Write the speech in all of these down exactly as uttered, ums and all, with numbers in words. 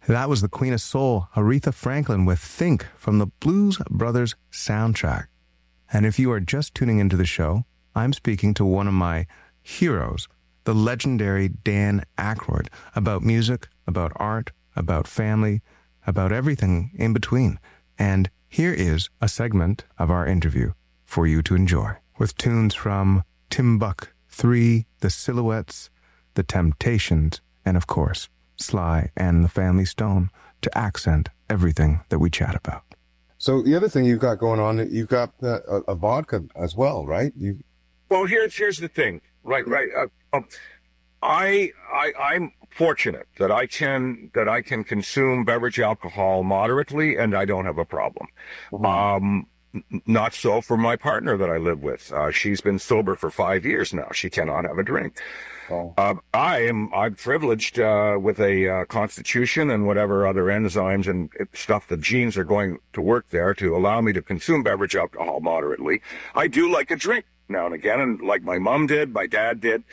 That was the Queen of Soul, Aretha Franklin, with Think from the Blues Brothers soundtrack. And if you are just tuning into the show, I'm speaking to one of my heroes, the legendary Dan Aykroyd, about music, about art, about family, about everything in between. And here is a segment of our interview for you to enjoy, with tunes from Timbuk three, The Silhouettes, The Temptations, and of course, Sly and the Family Stone to accent everything that we chat about. So the other thing you've got going on, you've got uh, a, a vodka as well, right? You. Well, here's here's the thing, right? Right. Uh, um, I I I'm fortunate that I can that I can consume beverage alcohol moderately, and I don't have a problem. Mm-hmm. Um, not so for my partner that I live with. Uh, she's been sober for five years now. She cannot have a drink. Oh. Uh, I am I'm privileged uh, with a uh, constitution and whatever other enzymes and stuff, the genes are going to work there to allow me to consume beverage alcohol moderately. I do like a drink now and again, and like my mom did, my dad did.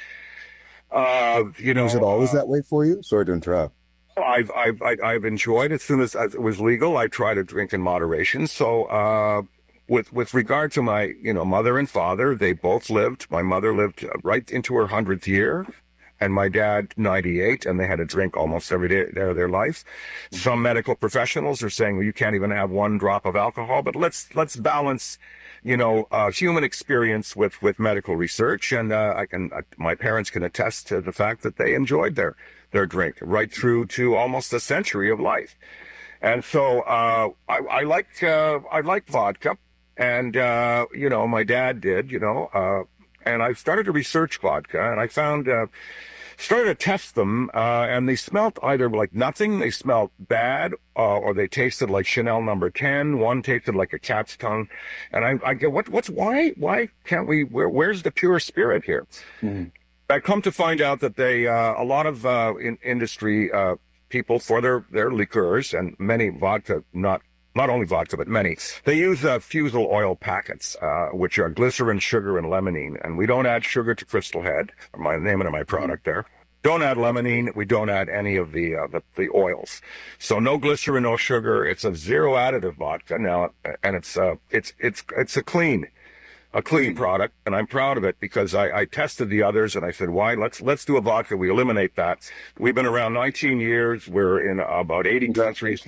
Uh, you know, was it always uh, that way for you? Sorry to interrupt. I've I've I've enjoyed as soon as it was legal. I try to drink in moderation. So. Uh, With with regard to my, you know, mother and father, they both lived. My mother lived right into her hundredth year, and my dad ninety-eight, and they had a drink almost every day of their life. Some medical professionals are saying, well, you can't even have one drop of alcohol, but let's let's balance, you know, uh, human experience with with medical research, and uh, I can uh, my parents can attest to the fact that they enjoyed their their drink right through to almost a century of life, and so uh, I, I like uh, I like vodka. And, uh, you know, my dad did, you know, uh, and I started to research vodka, and I found, uh, started to test them, uh, and they smelled either like nothing, they smelled bad, uh, or they tasted like Chanel number ten. One tasted like a cat's tongue. And I, I get, what, what's, why, why can't we, where, where's the pure spirit here? Mm-hmm. I come to find out that they, uh, a lot of, uh, in industry, uh, people for their, their liqueurs, and many vodka, not Not only vodka, but many. They use uh, fusel oil packets, uh, which are glycerin, sugar, and limonene. And we don't add sugar to Crystal Head, my name of my product there. Don't add limonene. We don't add any of the, uh, the the oils. So no glycerin, no sugar. It's a zero additive vodka now, and it's uh it's it's it's a clean, a clean product, and I'm proud of it because I, I tested the others and I said, why? Let's let's do a vodka. We eliminate that. We've been around nineteen years. We're in about eighty countries.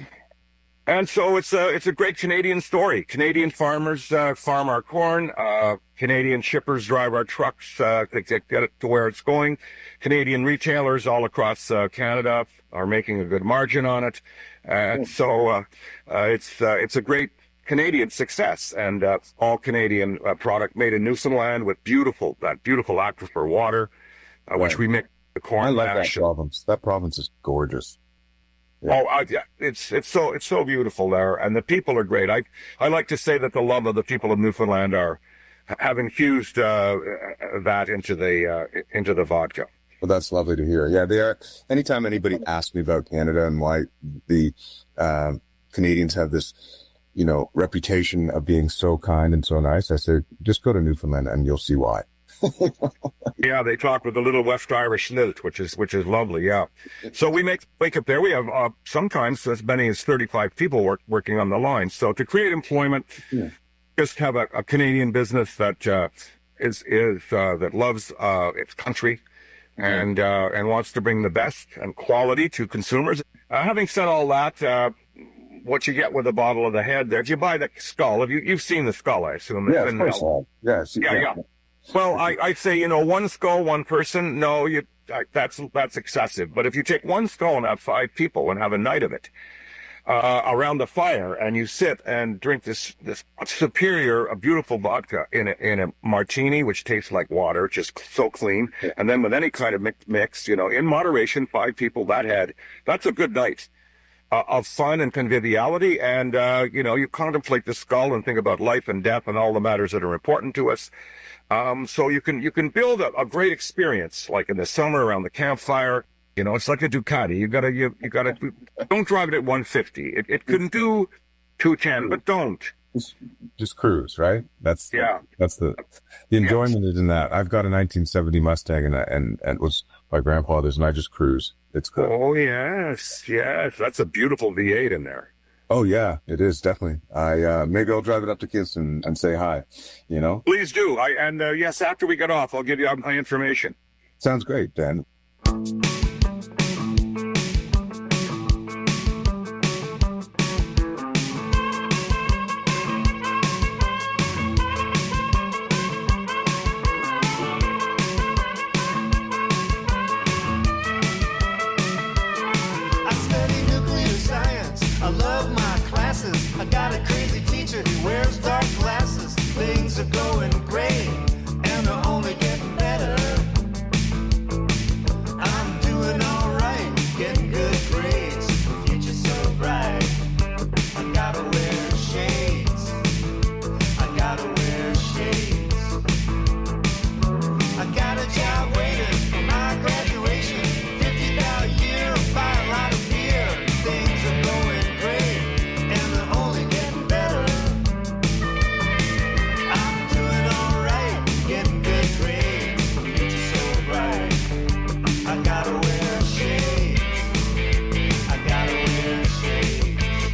And so it's a, it's a great Canadian story. Canadian farmers uh, farm our corn. Uh, Canadian shippers drive our trucks uh, to get it to where it's going. Canadian retailers all across uh, Canada are making a good margin on it. And so uh, uh, it's uh, it's a great Canadian success. And uh, all Canadian uh, product made in Newfoundland with beautiful, that beautiful aquifer water, uh, which we mix the corn. I like mash. that province. That province is gorgeous. Yeah. Oh, uh, yeah, it's it's so it's so beautiful there, and the people are great. I I like to say that the love of the people of Newfoundland are have infused uh, that into the uh, into the vodka. Well, that's lovely to hear. Yeah, they are. Anytime anybody asks me about Canada and why the uh, Canadians have this, you know, reputation of being so kind and so nice, I say just go to Newfoundland and you'll see why. Yeah, they talk with a little West Irish lilt, which is which is lovely. Yeah, so we make wake up there. We have uh, sometimes as many as thirty-five people work, working on the line. So to create employment, yeah. just have a, a Canadian business that uh, is is uh, that loves uh, its country and uh, and wants to bring the best and quality to consumers. Uh, having said all that. Uh, What you get with a bottle of the head there, if you buy the skull, have you, you've seen the skull, I assume. Yeah, of course. Uh, yes, yeah, yeah. yeah. Well, I, I say, you know, one skull, one person, no, you, that's, that's excessive. But if you take one skull and have five people and have a night of it, uh, around the fire, and you sit and drink this, this superior, a beautiful vodka in a, in a martini, which tastes like water, just so clean. Yeah. And then with any kind of mix, mix, you know, in moderation, five people, that head, that's a good night. Uh, of fun and conviviality, and, uh, you know, you contemplate the skull and think about life and death and all the matters that are important to us. Um, so you can, you can build a, a great experience, like in the summer around the campfire. You know, it's like a Ducati. You gotta, you, you gotta, don't drive it at one fifty. It, it can do two ten, but don't. Just, just cruise, right? That's, yeah. That's the, the enjoyment is in that. I've got a nineteen seventy Mustang and, and, and it was my grandfather's, and I just cruise. It's good. Oh, yes. Yes. That's a beautiful V eight in there. Oh, yeah, it is. Definitely. I, uh, maybe I'll drive it up to Kingston and say hi, you know? Please do. I, and uh, yes, after we get off, I'll give you my information. Sounds great, Dan. I got a crazy teacher who wears dark glasses. Things are going great, and they're only getting better. I'm doing all right, getting good grades. The future's so bright. I gotta wear shades. I gotta wear shades. I got a job waiting for my graduation. fifty thousand a year, buy a lot of beer. Things are going great. Only getting better. I'm doing all right, getting good grades. Future's so bright. I gotta wear shades. I gotta wear shades.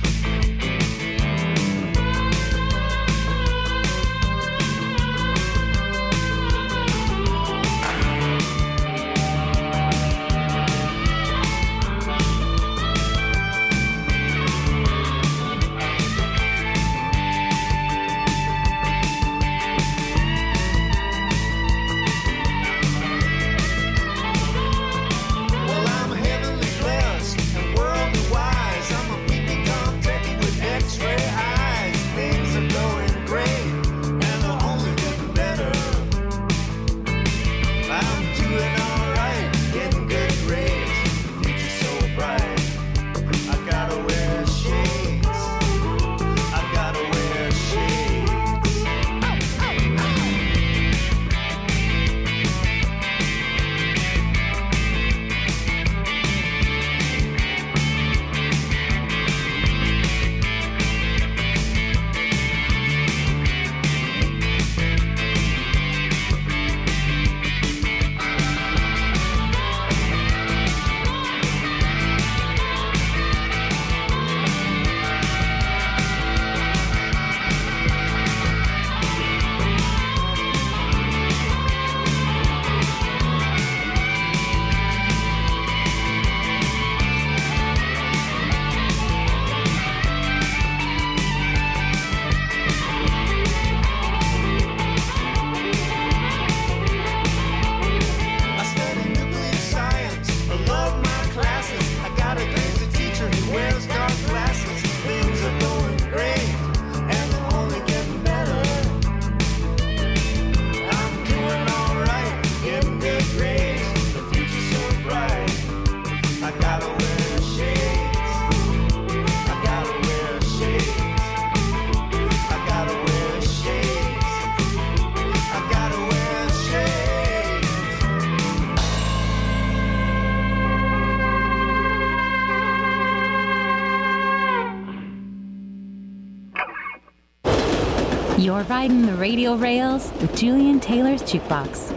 You're riding the radio rails with Julian Taylor's Jukebox.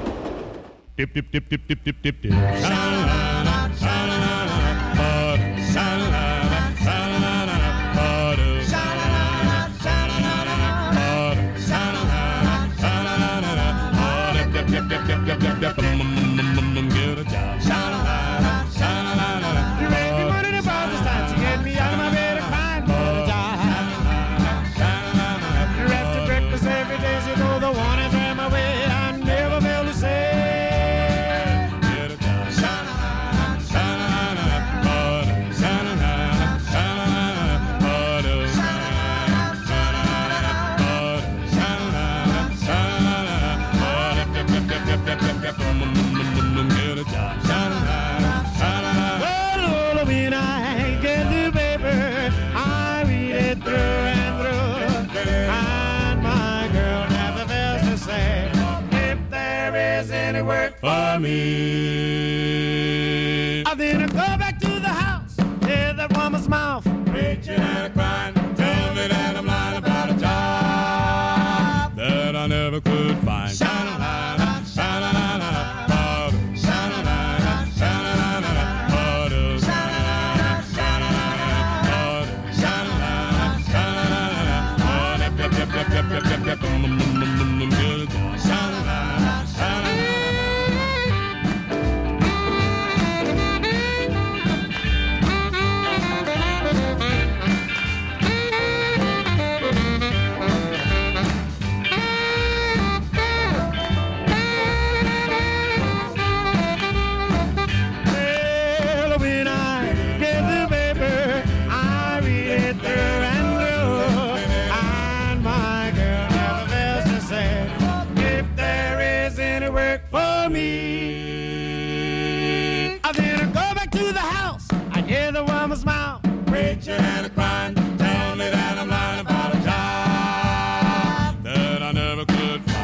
Dip, dip, dip, dip, dip, dip, dip, dip. Sha-la-la-la, sha-la-la-la, ba-da, sha-la-la-la, sha-la-la-la, ba-da, sha-la-la-la, sha-la-la-la, ba-da, sha-la-la-la, sha-la-la-la, ba-da, dip, dip, dip, dip, dip, dip, dip, mm-mm-mm-mm, get a job. Sha-la-la-la, sha-la-la-la. You raise me money to buy this time to get me out of my bed and crying, get a job. You're after breakfast every day, so you know the one is in my way. I never fail to say. Well, when I get the paper, I read it through and through, and my girl never fails to say, if there is any work for me, I then I go back to the house, hear that woman's mouth, preaching and crying, tell me that I'm lying about a job that I never could find. Sha-la-la-la, sha-la-la-la, ba-da, sha-la-la-la, sha-la-la-la, ba-da, for me. I then I go back to the house. I hear the woman smile, preaching and crying, tell me that I'm lying about a job that I never could find.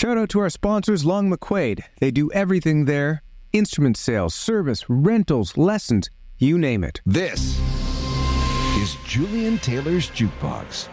Shout out to our sponsors, Long McQuaid. They do everything there. Instrument sales, service, rentals, lessons, you name it. This is Julian Taylor's Jukebox.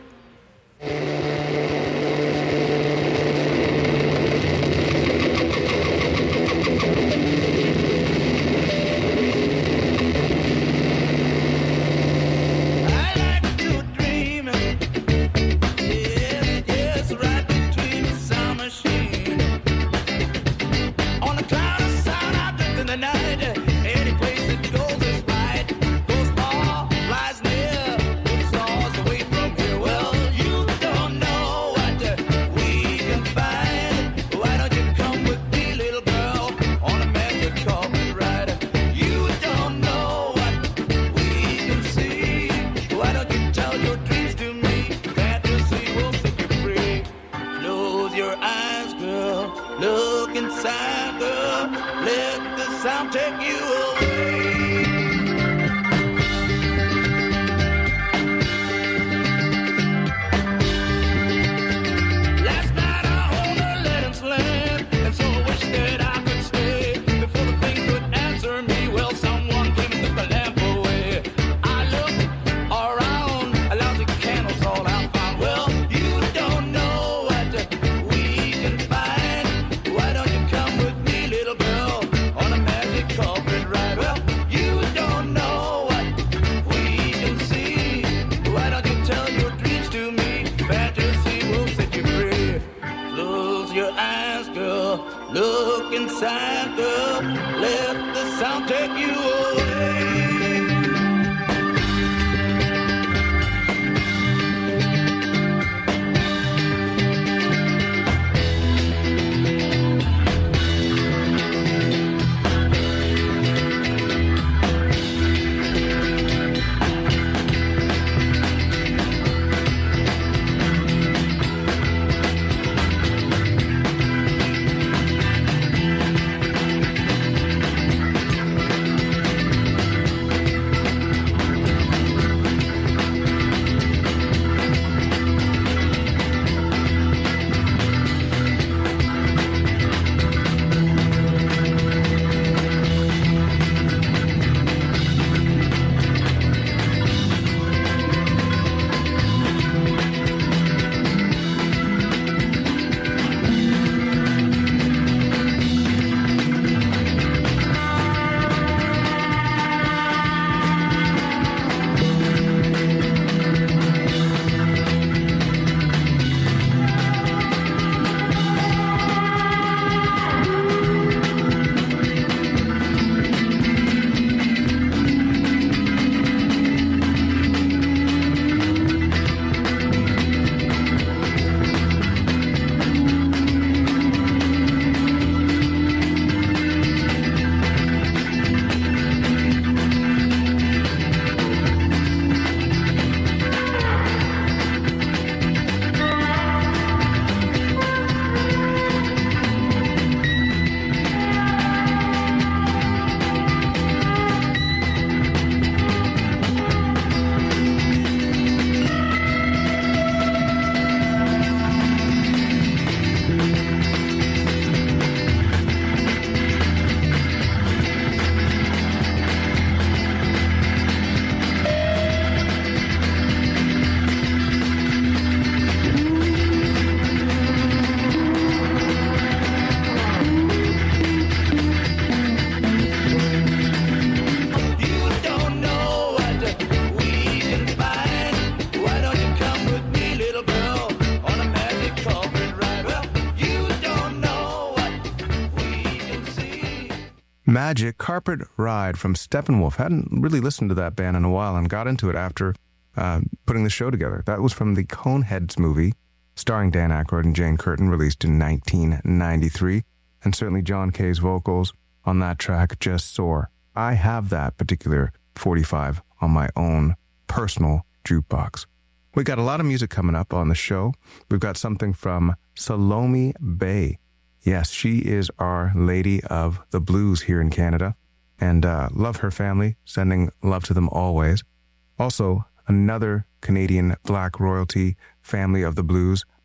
Magic Carpet Ride from Steppenwolf. Hadn't really listened to that band in a while and got into it after uh, putting the show together. That was from the Coneheads movie, starring Dan Aykroyd and Jane Curtin, released in nineteen ninety-three. And certainly John Kay's vocals on that track just soar. I have that particular forty-five on my own personal jukebox. We got a lot of music coming up on the show. We've got something from Salome Bay. Yes, she is our lady of the blues here in Canada, and uh, love her family, sending love to them always. Also, another Canadian black royalty family of the blues,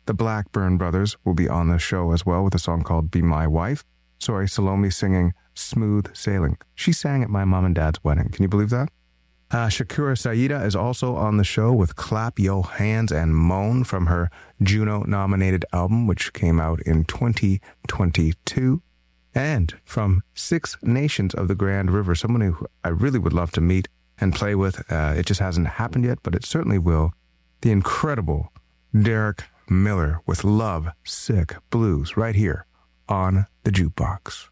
The Blackburn Brothers will be on the show as well with a song called Be My Wife. Sorry, Salome singing Smooth Sailing. She sang at my mom and dad's wedding. Can you believe that? Uh, Shakira Saida is also on the show with Clap Yo Hands and Moan from her Juno-nominated album, which came out in twenty twenty-two. And from Six Nations of the Grand River, someone who I really would love to meet and play with. Uh, it just hasn't happened yet, but it certainly will. The incredible Derek Miller with Love Sick Blues right here on the Jukebox.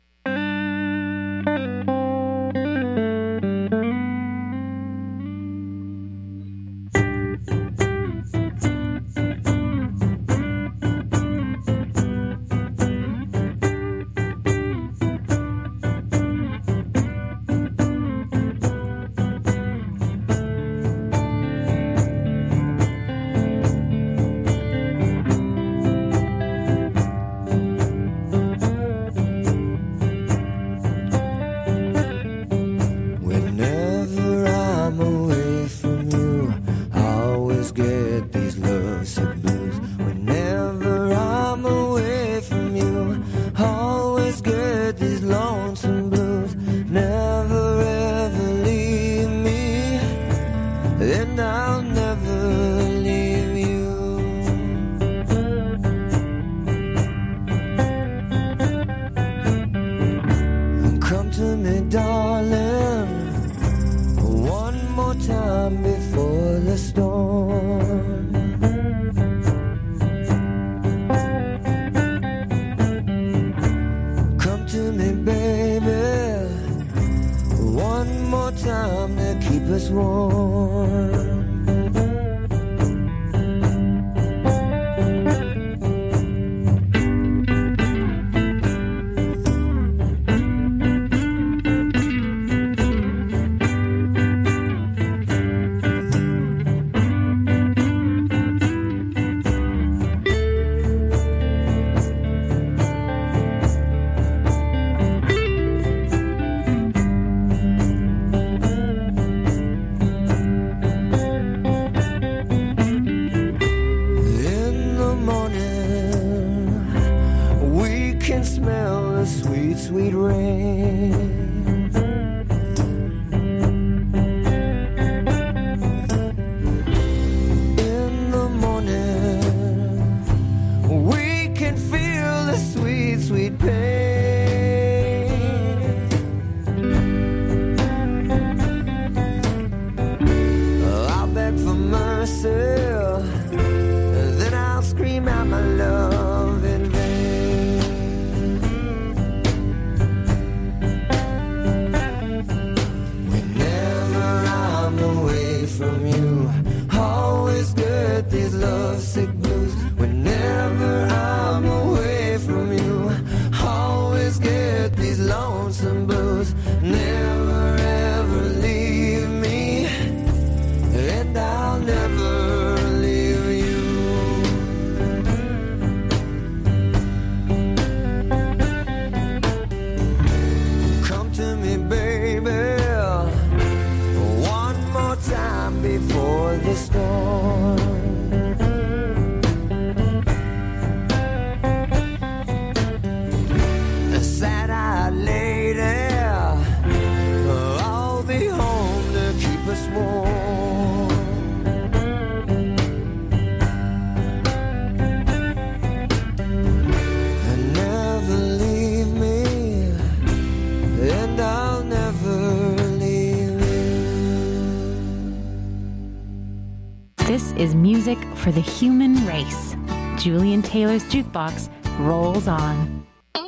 This is music for the human race. Julian Taylor's Jukebox rolls on.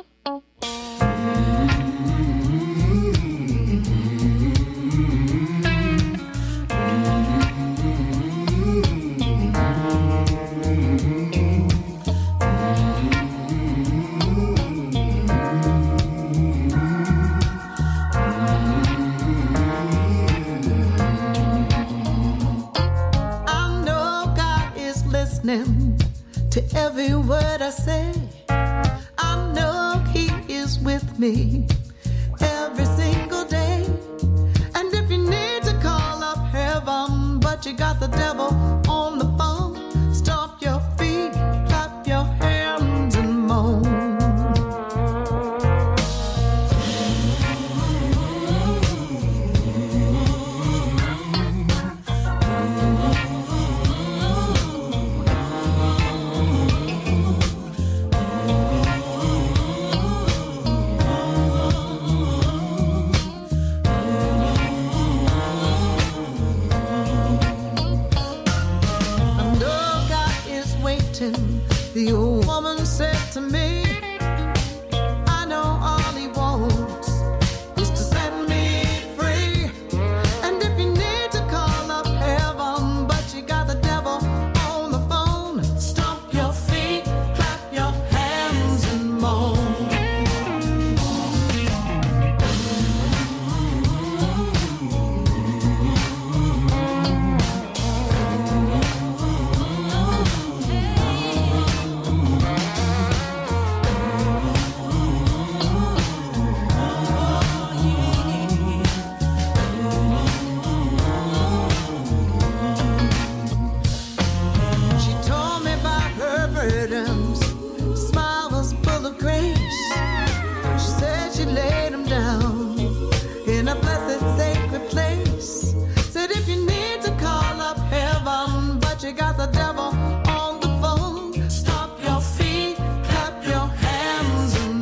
To every word I say, I know he is with me every single day. And if you need to call up heaven, but you got the devil